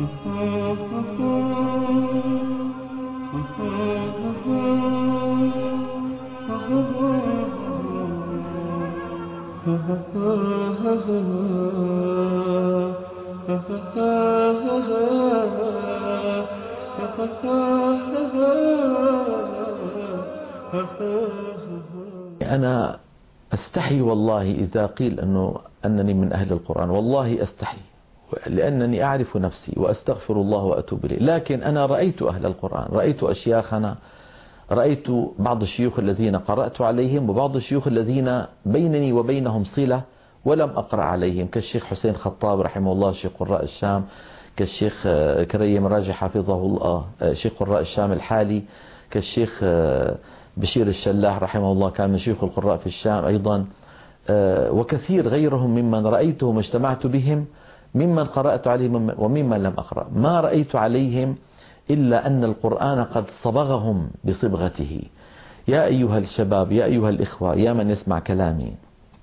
أنا أستحي والله إذا قيل أنني من أهل القرآن، والله أستحي، لأنني أعرف نفسي وأستغفر الله وأتوب إليه. لكن أنا رأيت أهل القرآن، رأيت أشياخنا، رأيت بعض الشيوخ الذين قرأت عليهم وبعض الشيوخ الذين بينني وبينهم صلة ولم أقرأ عليهم، كالشيخ حسين خطاب رحمه الله شيخ قراء الشام، كالشيخ كريم راجح حفظه الله شيخ قراء الشام الحالي، كالشيخ بشير الشلاح رحمه الله كان من شيوخ القراء في الشام أيضا، وكثير غيرهم ممن رأيتهم واجتمعت بهم، ممن قرأت عليهم وممن لم أقرأ. ما رأيت عليهم إلا أن القرآن قد صبغهم بصبغته. يا أيها الشباب، يا أيها الإخوة، يا من يسمع كلامي،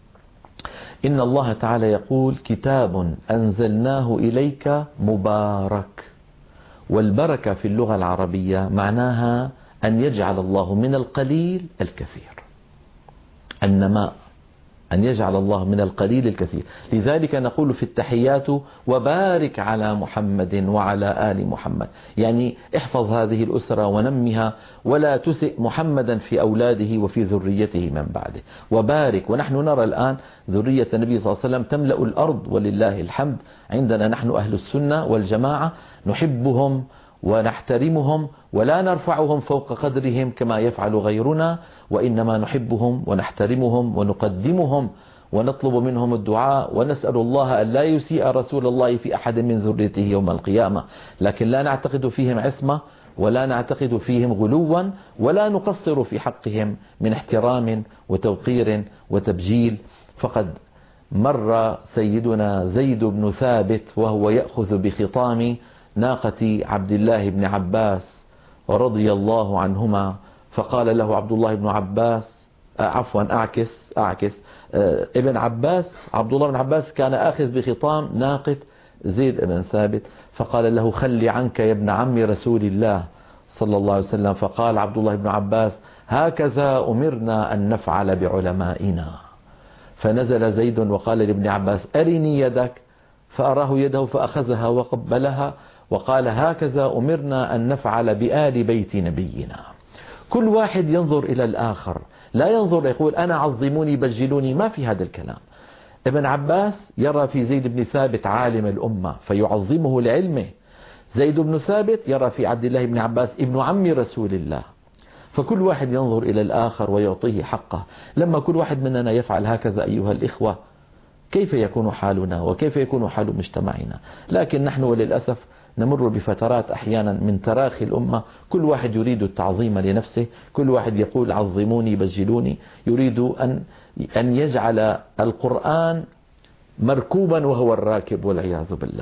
إن الله تعالى يقول: كتاب أنزلناه إليك مبارك. والبركة في اللغة العربية معناها أن يجعل الله من القليل الكثير، النماء، أن يجعل الله من القليل الكثير. لذلك نقول في التحيات: وبارك على محمد وعلى آل محمد، يعني احفظ هذه الأسرة ونمها ولا تسئ محمدا في أولاده وفي ذريته من بعده، وبارك. ونحن نرى الآن ذرية النبي صلى الله عليه وسلم تملأ الأرض ولله الحمد. عندنا نحن أهل السنة والجماعة نحبهم ونحترمهم ولا نرفعهم فوق قدرهم كما يفعل غيرنا، وإنما نحبهم ونحترمهم ونقدمهم ونطلب منهم الدعاء ونسأل الله أن لا يسيء رسول الله في أحد من ذريته يوم القيامة. لكن لا نعتقد فيهم عصمة ولا نعتقد فيهم غلوا ولا نقصر في حقهم من احترام وتوقير وتبجيل. فقد مر سيدنا زيد بن ثابت وهو يأخذ بخطام ناقة عبد الله بن عباس رضي الله عنهما، فقال له عبد الله بن عباس ابن عباس، عبد الله بن عباس كان آخذ بخطام ناقة زيد بن ثابت، فقال له: خلي عنك يا ابن عم رسول الله صلى الله عليه وسلم. فقال عبد الله بن عباس: هكذا أمرنا أن نفعل بعلمائنا. فنزل زيد وقال لابن عباس: أرني يدك، فأراه يده فأخذها وقبلها وقال: هكذا أمرنا أن نفعل بآل بيت نبينا. كل واحد ينظر إلى الآخر، لا ينظر يقول أنا عظموني بجلوني، ما في هذا الكلام. ابن عباس يرى في زيد بن ثابت عالم الأمة فيعظمه لعلمه، زيد بن ثابت يرى في عبد الله بن عباس ابن عم رسول الله. فكل واحد ينظر إلى الآخر ويعطيه حقه. لما كل واحد مننا يفعل هكذا أيها الإخوة، كيف يكون حالنا وكيف يكون حال مجتمعنا؟ لكن نحن وللأسف نمر بفترات أحيانا من تراخي الأمة، كل واحد يريد التعظيم لنفسه، كل واحد يقول عظموني بجلوني، يريد أن يجعل القرآن مركوبا وهو الراكب والعياذ بالله.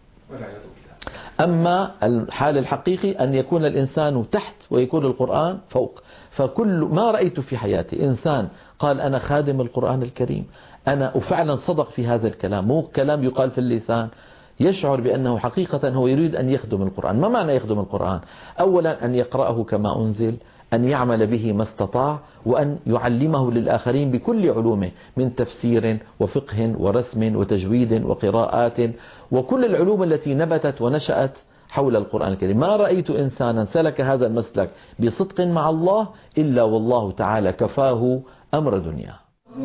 أما الحال الحقيقي أن يكون الإنسان تحت ويكون القرآن فوق. فكل ما رأيت في حياتي إنسان قال أنا خادم القرآن الكريم، أنا وفعلا صدق في هذا الكلام، مو كلام يقال في اللسان، يشعر بأنه حقيقة هو يريد أن يخدم القرآن. ما معنى يخدم القرآن؟ أولا أن يقرأه كما أنزل، أن يعمل به ما استطاع، وأن يعلمه للآخرين بكل علومه من تفسير وفقه ورسم وتجويد وقراءات وكل العلوم التي نبتت ونشأت حول القرآن الكريم. ما رأيت إنسانا سلك هذا المسلك بصدق مع الله إلا والله تعالى كفاه أمر دنيا.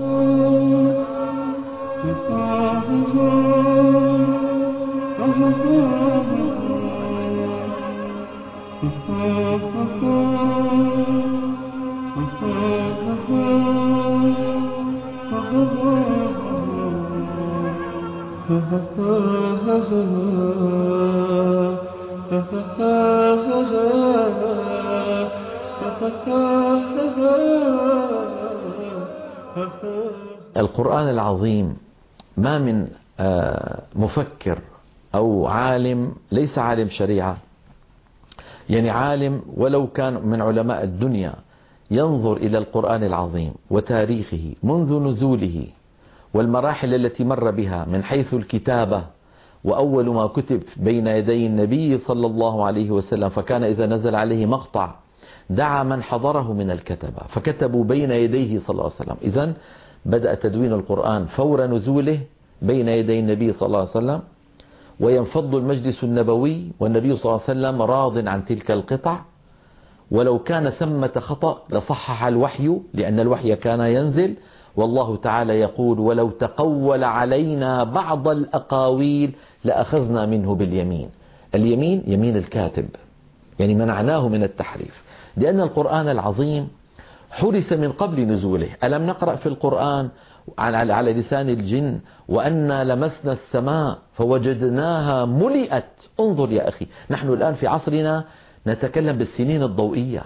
القرآن العظيم ما من مفكر أو عالم، ليس عالم شريعة، يعني عالم ولو كان من علماء الدنيا، ينظر إلى القرآن العظيم وتاريخه منذ نزوله والمراحل التي مر بها من حيث الكتابة وأول ما كتب بين يدي النبي صلى الله عليه وسلم، فكان إذا نزل عليه مقطع دعا من حضره من الكتبة فكتبوا بين يديه صلى الله عليه وسلم. إذن بدأ تدوين القرآن فور نزوله بين يدي النبي صلى الله عليه وسلم، وينفض المجلس النبوي والنبي صلى الله عليه وسلم راض عن تلك القطع، ولو كان ثمة خطأ لصحح الوحي لأن الوحي كان ينزل. والله تعالى يقول: ولو تقول علينا بعض الأقاويل لأخذنا منه باليمين. اليمين يمين الكاتب، يعني منعناه من التحريف، لأن القرآن العظيم حرس من قبل نزوله. ألم نقرأ في القرآن على لسان الجن: وأنا لمسنا السماء فوجدناها ملئت. انظر يا أخي، نحن الآن في عصرنا نتكلم بالسنين الضوئية.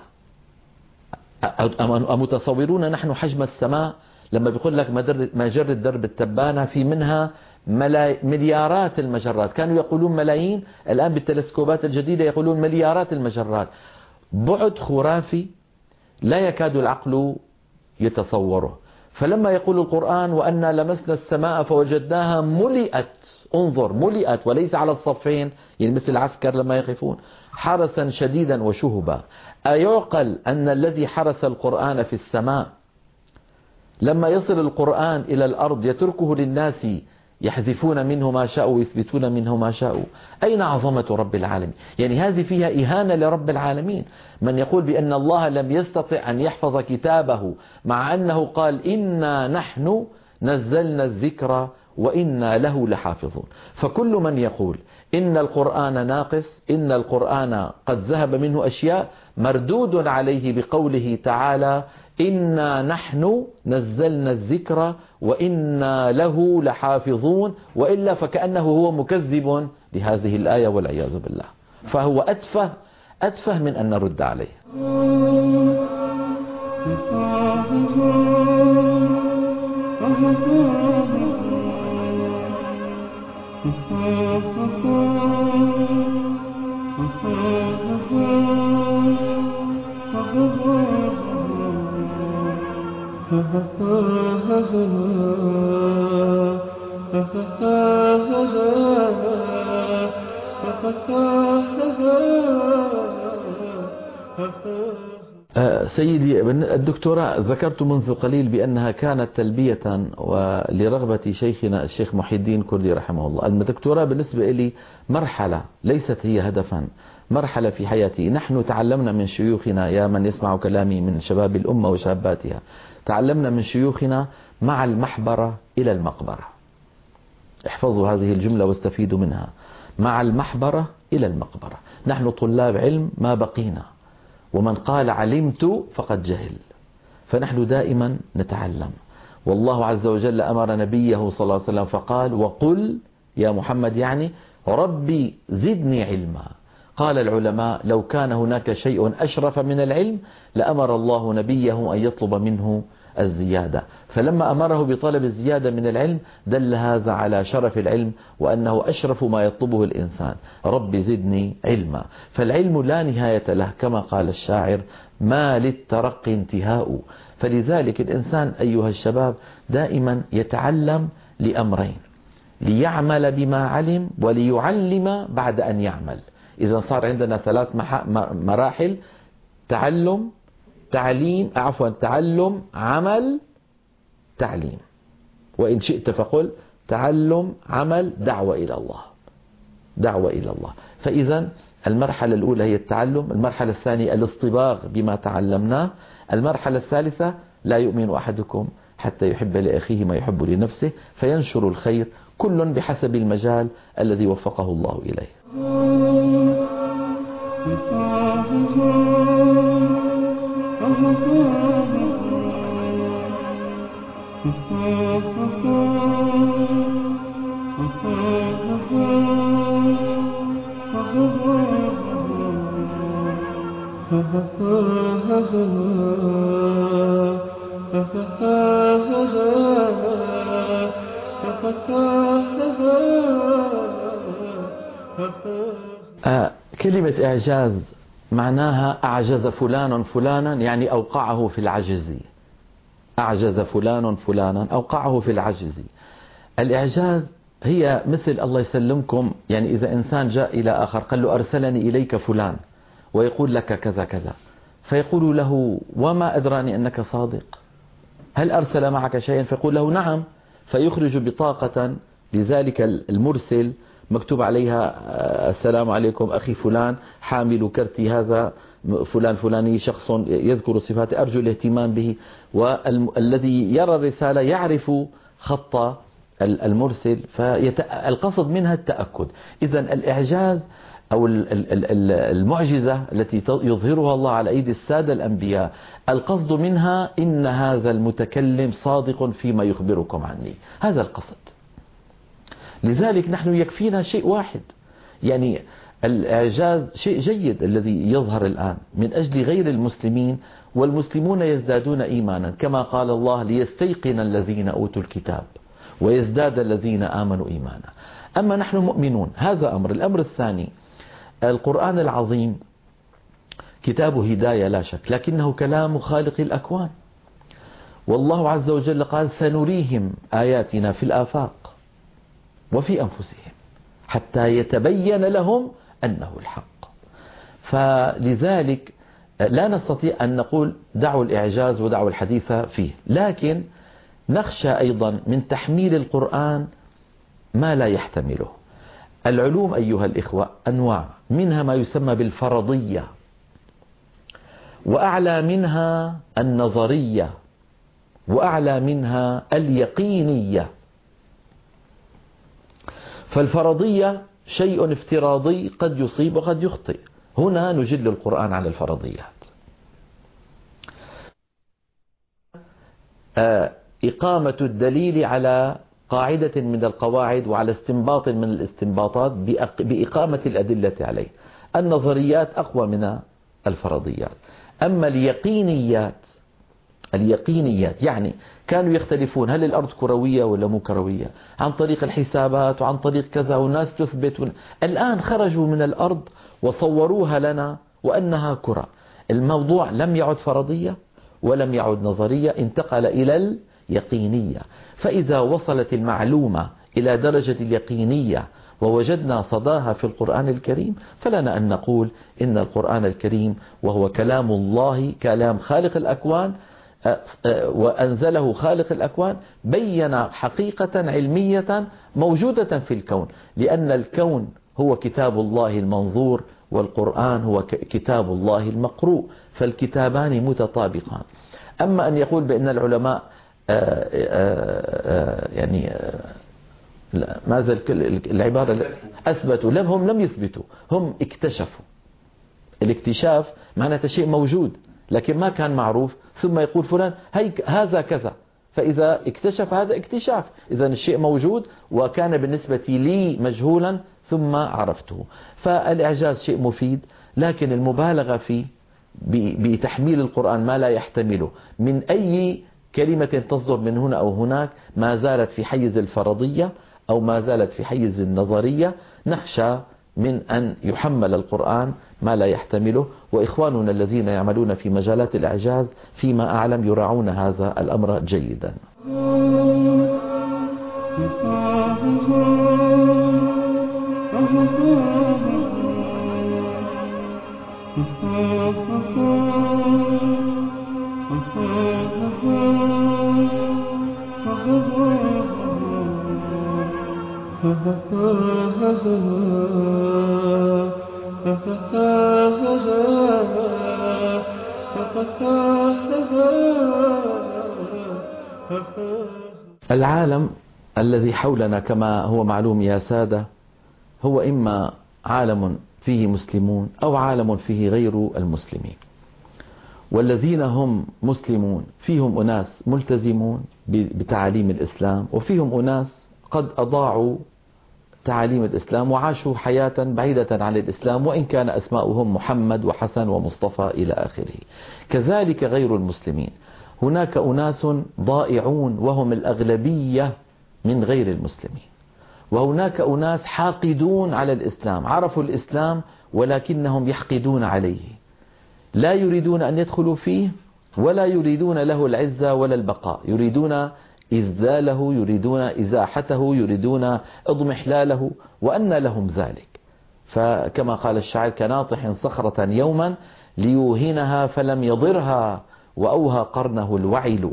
أمتصورون نحن حجم السماء؟ لما بيقول لك مجرة درب التبانة في منها مليارات المجرات، كانوا يقولون ملايين، الآن بالتلسكوبات الجديدة يقولون مليارات المجرات. بعد خرافي لا يكاد العقل يتصوره. فلما يقول القرآن: وأنا لمسنا السماء فوجدناها ملئت، انظر ملئت وليس على الصفين، يعني مثل العسكر لما يقفون حرسا شديدا وشهبا. أيعقل أن الذي حرس القرآن في السماء لما يصل القرآن إلى الأرض يتركه للناس يحذفون منه ما شاءوا ويثبتون منه ما شاءوا؟ أين عظمة رب العالمين؟ يعني هذه فيها إهانة لرب العالمين. من يقول بأن الله لم يستطع أن يحفظ كتابه مع أنه قال: إنا نحن نزلنا الذكر وإنا له لحافظون. فكل من يقول إن القرآن ناقص، إن القرآن قد ذهب منه أشياء، مردود عليه بقوله تعالى: إنا نحن نزلنا الذكر وإنا له لحافظون، وإلا فكأنه هو مكذب لهذه الآية والعياذ بالله. فهو أتفه من أن نرد عليه. سيدي الدكتوراه، ذكرت منذ قليل بأنها كانت تلبية ولرغبة شيخنا الشيخ محي الدين كردي رحمه الله. الدكتوراه بالنسبة لي مرحلة ليست هي هدفا، مرحلة في حياتي. نحن تعلمنا من شيوخنا، يا من يسمع كلامي من شباب الأمة وشاباتها، تعلمنا من شيوخنا: مع المحبرة إلى المقبرة. احفظوا هذه الجملة واستفيدوا منها: مع المحبرة إلى المقبرة. نحن طلاب علم ما بقينا، ومن قال علمت فقد جهل. فنحن دائما نتعلم. والله عز وجل أمر نبيه صلى الله عليه وسلم فقال: وقل يا محمد، يعني ربي زدني علما. قال العلماء: لو كان هناك شيء أشرف من العلم لأمر الله نبيه أن يطلب منه الزيادة. فلما أمره بطلب الزيادة من العلم دل هذا على شرف العلم وأنه أشرف ما يطلبه الإنسان. رب زدني علما. فالعلم لا نهاية له، كما قال الشاعر: ما للترقي انتهاء. فلذلك الإنسان أيها الشباب دائما يتعلم لأمرين: ليعمل بما علم وليعلم بعد أن يعمل. إذا صار عندنا ثلاث مراحل: تعلم، تعلم، عمل، تعليم. وإن شئت فقل تعلم، عمل، دعوة إلى الله. فإذا المرحلة الأولى هي التعلم، المرحلة الثانية الاصطباغ بما تعلمناه، المرحلة الثالثة: لا يؤمن أحدكم حتى يحب لأخيه ما يحب لنفسه، فينشر الخير، كل بحسب المجال الذي وفقه الله إليه. كلمة إعجاز معناها أعجز فلان فلانا، يعني أوقعه في العجز. أعجز فلان فلانا أوقعه في العجز. الإعجاز هي مثل الله يسلمكم، يعني إذا إنسان جاء إلى آخر قال له أرسلني إليك فلان ويقول لك كذا كذا، فيقول له وما أدراني أنك صادق، هل أرسل معك شيئا؟ فيقول له نعم، فيخرج بطاقة لذلك المرسل مكتوب عليها السلام عليكم أخي فلان حامل كرتي هذا فلان فلاني، شخص يذكر صفاته أرجو الاهتمام به. والذي يرى الرسالة يعرف خط المرسل، فالقصد منها التأكد. إذا الإعجاز أو المعجزة التي يظهرها الله على أيدي السادة الأنبياء، القصد منها إن هذا المتكلم صادق فيما يخبركم عني، هذا القصد. لذلك نحن يكفينا شيء واحد، يعني الإعجاز شيء جيد الذي يظهر الآن من أجل غير المسلمين، والمسلمون يزدادون إيمانا كما قال الله ليستيقن الذين أوتوا الكتاب ويزداد الذين آمنوا إيمانا. أما نحن مؤمنون، هذا أمر. الأمر الثاني، القرآن العظيم كتاب هداية لا شك، لكنه كلام خالق الأكوان، والله عز وجل قال سنريهم آياتنا في الآفاق وفي أنفسهم حتى يتبين لهم أنه الحق. فلذلك لا نستطيع أن نقول دعوا الإعجاز ودعوا الحديث فيه، لكن نخشى أيضا من تحميل القرآن ما لا يحتمله. العلوم أيها الإخوة أنواع، منها ما يسمى بالفرضية، وأعلى منها النظرية، وأعلى منها اليقينية. فالفرضية شيء افتراضي قد يصيب وقد يخطئ، هنا نجل القرآن على الفرضيات. إقامة الدليل على قاعدة من القواعد وعلى استنباط من الاستنباطات بإقامة الأدلة عليه. النظريات أقوى من الفرضيات. أما اليقينيات يعني كانوا يختلفون هل الأرض كروية ولا مو كروية عن طريق الحسابات وعن طريق كذا، وناس تثبت. الآن خرجوا من الأرض وصوروها لنا وأنها كرة. الموضوع لم يعد فرضية ولم يعد نظرية، انتقل إلى اليقينية. فإذا وصلت المعلومة إلى درجة اليقينية ووجدنا صداها في القرآن الكريم، فلنا أن نقول إن القرآن الكريم وهو كلام الله، كلام خالق الأكوان، وأنزله خالق الأكوان، بين حقيقة علمية موجودة في الكون، لأن الكون هو كتاب الله المنظور والقرآن هو كتاب الله المقروء، فالكتابان متطابقان. أما أن يقول بأن العلماء يعني ماذا العبارة أثبتوا، هم لم يثبتوا، هم اكتشفوا. الاكتشاف معناته شيء موجود لكن ما كان معروف، ثم يقول فلان هذا كذا، فإذا اكتشف هذا اكتشاف، إذا الشيء موجود وكان بالنسبة لي مجهولا ثم عرفته. فالإعجاز شيء مفيد، لكن المبالغة فيه بتحميل القرآن ما لا يحتمله من أي كلمة تصدر من هنا أو هناك ما زالت في حيز الفرضية أو ما زالت في حيز النظرية. نخشى من أن يحمل القرآن ما لا يحتمله، وإخواننا الذين يعملون في مجالات الإعجاز فيما أعلم يراعون هذا الأمر جيدا. العالم الذي حولنا كما هو معلوم يا سادة هو إما عالم فيه مسلمون أو عالم فيه غير المسلمين. والذين هم مسلمون فيهم أناس ملتزمون بتعاليم الإسلام، وفيهم أناس قد أضاعوا تعاليم الإسلام وعاشوا حياة بعيدة عن الإسلام، وإن كان أسماؤهم محمد وحسن ومصطفى إلى آخره. كذلك غير المسلمين، هناك أناس ضائعون وهم الأغلبية من غير المسلمين، وهناك أناس حاقدون على الإسلام، عرفوا الإسلام ولكنهم يحقدون عليه، لا يريدون أن يدخلوا فيه ولا يريدون له العزة ولا البقاء، يريدون إذلاله يريدون إزاحته، يريدون اضمحلاله، وأن لهم ذلك. فكما قال الشاعر: كناطح صخرة يوما ليوهنها فلم يضرها وأوهى قرنه الوعل.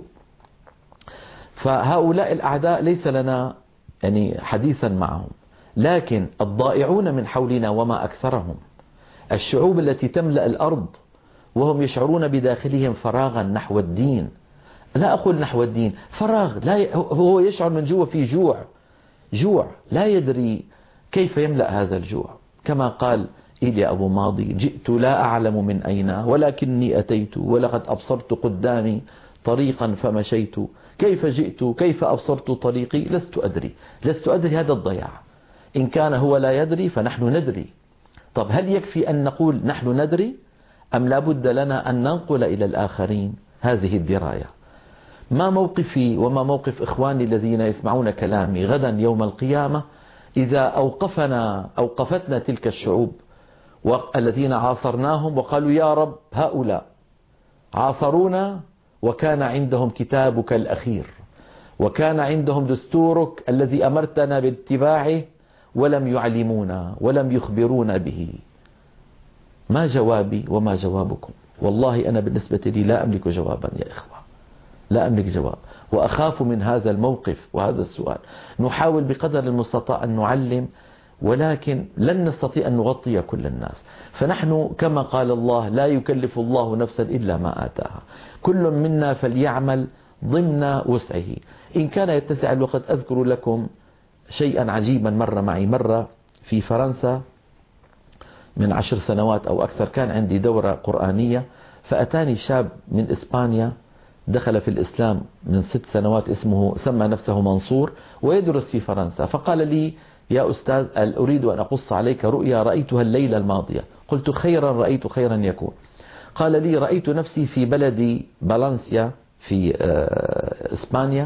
فهؤلاء الأعداء ليس لنا يعني حديثا معهم، لكن الضائعون من حولنا وما أكثرهم، الشعوب التي تملأ الأرض وهم يشعرون بداخلهم فراغا نحو الدين. لا أقول نحو الدين، فراغ، لا هو يشعر من جوا في جوع لا يدري كيف يملأ هذا الجوع. كما قال إيليا أبو ماضي: جئت لا أعلم من أين ولكني أتيت ولقد أبصرت قدامي طريقا فمشيت، كيف جئت كيف أبصرت طريقي لست أدري. هذا الضياع. إن كان هو لا يدري فنحن ندري. طب هل يكفي أن نقول نحن ندري، أم لا بد لنا أن ننقل إلى الآخرين هذه الدراية؟ ما موقفي وما موقف إخواني الذين يسمعون كلامي غدا يوم القيامة إذا أوقفتنا تلك الشعوب والذين عاصرناهم وقالوا: يا رب، هؤلاء عاصرونا وكان عندهم كتابك الأخير، وكان عندهم دستورك الذي أمرتنا باتباعه، ولم يعلمونا ولم يخبرونا به. ما جوابي وما جوابكم؟ والله أنا بالنسبة لي لا أملك جوابا يا إخوة، لا أملك جواب، وأخاف من هذا الموقف وهذا السؤال. نحاول بقدر المستطاع أن نعلم، ولكن لن نستطيع أن نغطي كل الناس. فنحن كما قال الله: لا يكلف الله نفسا إلا ما آتاها، كل منا فليعمل ضمن وسعه. إن كان يتسع الوقت أذكر لكم شيئا عجيبا مر معي. مرة في فرنسا من 10 سنوات أو أكثر كان عندي دورة قرآنية، فأتاني شاب من إسبانيا دخل في الإسلام من 6 سنوات، سمى نفسه منصور ويدرس في فرنسا. فقال لي: يا أستاذ، أريد أن أقص عليك رؤيا رأيتها الليلة الماضية. قلت: خيرا رأيت خيرا يكون. قال لي: رأيت نفسي في بلدي فالنسيا في إسبانيا،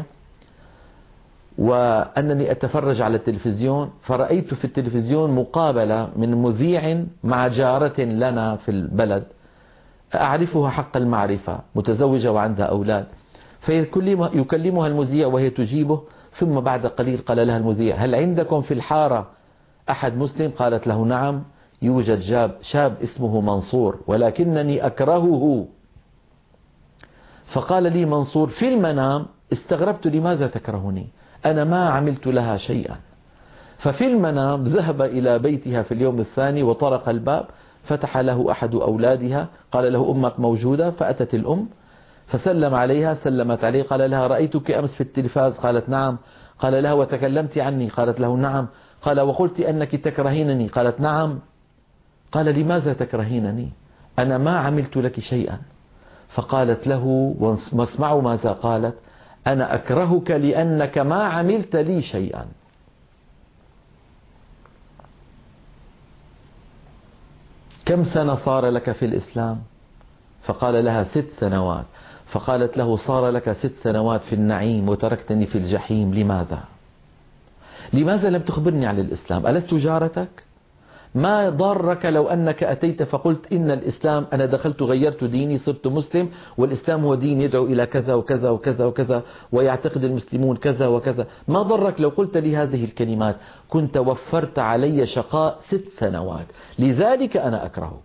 وأنني أتفرج على التلفزيون، فرأيت في التلفزيون مقابلة من مذيع مع جارة لنا في البلد أعرفها حق المعرفة، متزوجة وعندها أولاد، فيكلمها المذيع وهي تجيبه. ثم بعد قليل قال لها المذيع: هل عندكم في الحارة أحد مسلم؟ قالت له: نعم، يوجد شاب اسمه منصور ولكنني أكرهه. فقال لي منصور في المنام: استغربت لماذا تكرهني، أنا ما عملت لها شيئا. ففي المنام ذهب إلى بيتها في اليوم الثاني وطرق الباب، فتح له أحد أولادها، قال له: أمك موجودة؟ فأتت الأم فسلم عليها، سلمت عليه، قال لها: رأيتك أمس في التلفاز؟ قالت: نعم. قال لها: وتكلمت عني؟ قالت له: نعم. قال: وقلت أنك تكرهينني؟ قالت: نعم. قال: لماذا تكرهينني؟ أنا ما عملت لك شيئا. فقالت له، واسمعوا ماذا قالت: أنا أكرهك لأنك ما عملت لي شيئا. كم سنة صار لك في الإسلام؟ فقال لها: 6 سنوات. فقالت له: صار لك 6 سنوات في النعيم وتركتني في الجحيم، لماذا؟ لماذا لم تخبرني عن الإسلام؟ ألست جارتك؟ ما ضرك لو أنك أتيت فقلت: إن الإسلام، أنا دخلت غيرت ديني صرت مسلم، والإسلام هو دين يدعو إلى كذا وكذا وكذا وكذا، ويعتقد المسلمون كذا وكذا. ما ضرك لو قلت لي هذه الكلمات؟ كنت وفرت علي شقاء 6 سنوات، لذلك أنا أكرهك.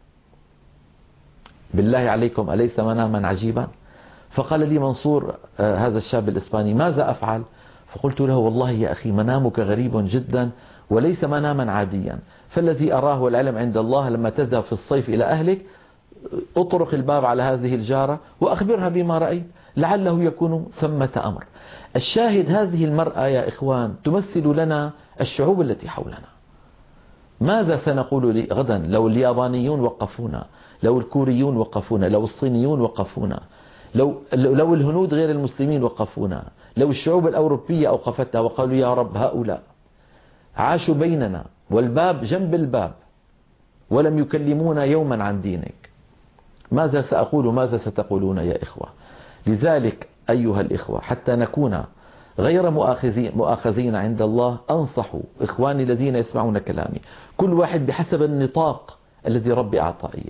بالله عليكم، أليس مناما عجيبا؟ فقال لي منصور هذا الشاب الإسباني: ماذا أفعل؟ فقلت له: والله يا أخي، منامك غريب جدا وليس مناما عاديا. فالذي أراه والعلم عند الله، لما تذهب في الصيف إلى أهلك اطرق الباب على هذه الجارة وأخبرها بما رأيت، لعله يكون ثمة أمر. الشاهد: هذه المرأة يا إخوان تمثل لنا الشعوب التي حولنا. ماذا سنقول غدا لو اليابانيون وقفونا، لو الكوريون وقفونا، لو الصينيون وقفونا، لو الهنود غير المسلمين وقفونا، لو الشعوب الأوروبية أوقفتنا وقالوا: يا رب، هؤلاء عاشوا بيننا والباب جنب الباب ولم يكلمونا يوما عن دينك، ماذا سأقول وماذا ستقولون يا إخوة؟ لذلك أيها الإخوة، حتى نكون غير مؤاخذين عند الله، أنصح إخواني الذين يسمعون كلامي، كل واحد بحسب النطاق الذي ربي أعطاه إياه.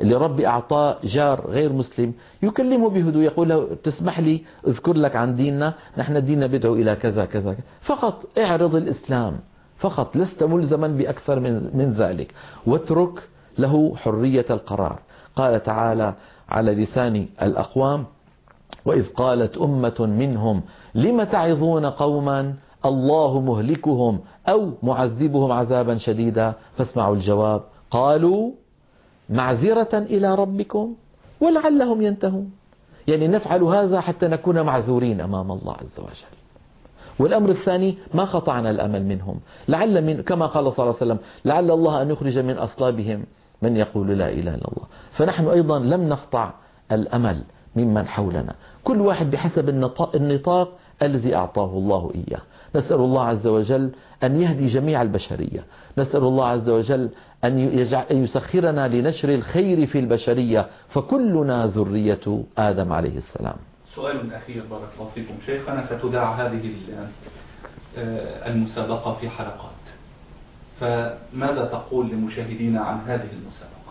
اللي ربي أعطاه جار غير مسلم يكلمه بهدوء، يقول له تسمح لي اذكر لك عن ديننا، نحن ديننا بدعو إلى كذا كذا، فقط اعرض الإسلام فقط، لست ملزما بأكثر من ذلك، واترك له حرية القرار. قال تعالى على لسان الأقوام: وإذ قالت أمة منهم لم تعظون قوما الله مهلكهم أو معذبهم عذابا شديدا فاسمعوا الجواب قالوا معذرة إلى ربكم ولعلهم ينتهون. يعني نفعل هذا حتى نكون معذورين أمام الله عز وجل. والأمر الثاني ما قطعنا الأمل منهم، لعل كما قال صلى الله عليه وسلم: لعل الله أن يخرج من أصلابهم من يقول لا إله إلا الله. فنحن أيضا لم نقطع الأمل ممن حولنا، كل واحد بحسب النطاق الذي أعطاه الله إياه. نسأل الله عز وجل أن يهدي جميع البشرية، نسأل الله عز وجل أن يسخرنا لنشر الخير في البشرية، فكلنا ذرية آدم عليه السلام. سؤال أخير بارك الله فيكم شيخنا، ستذاع هذه المسابقة في حلقات، فماذا تقول لمشاهدينا عن هذه المسابقة؟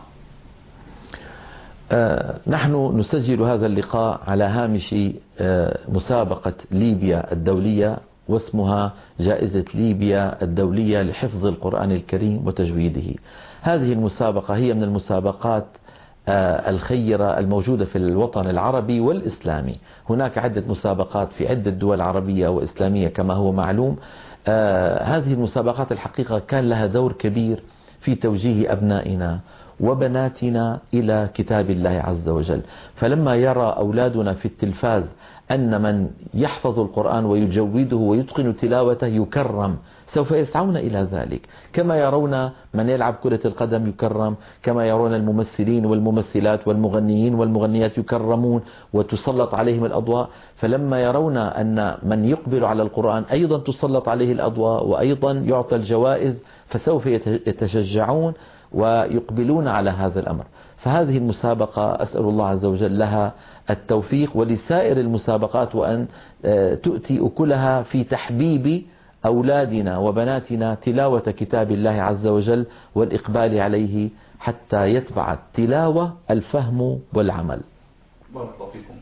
نحن نسجل هذا اللقاء على هامش مسابقة ليبيا الدولية، واسمها جائزة ليبيا الدولية لحفظ القرآن الكريم وتجويده. هذه المسابقة هي من المسابقات الخيرة الموجودة في الوطن العربي والإسلامي. هناك عدة مسابقات في عدة دول عربية وإسلامية كما هو معلوم. هذه المسابقات الحقيقة كان لها دور كبير في توجيه أبنائنا وبناتنا إلى كتاب الله عز وجل. فلما يرى أولادنا في التلفاز أن من يحفظ القرآن ويجوده ويتقن تلاوته يكرم، سوف يسعون إلى ذلك، كما يرون من يلعب كرة القدم يكرم، كما يرون الممثلين والممثلات والمغنيين والمغنيات يكرمون وتسلط عليهم الأضواء. فلما يرون أن من يقبل على القرآن أيضا تسلط عليه الأضواء وأيضا يعطى الجوائز، فسوف يتشجعون ويقبلون على هذا الأمر. فهذه المسابقة أسأل الله عز وجل لها التوفيق، ولسائر المسابقات وأن تؤتي أكلها في تحبيب أولادنا وبناتنا تلاوة كتاب الله عز وجل والإقبال عليه، حتى يتبع التلاوة الفهم والعمل. بارك الله فيكم.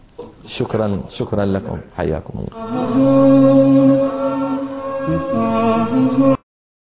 شكرا لكم، حياكم الله.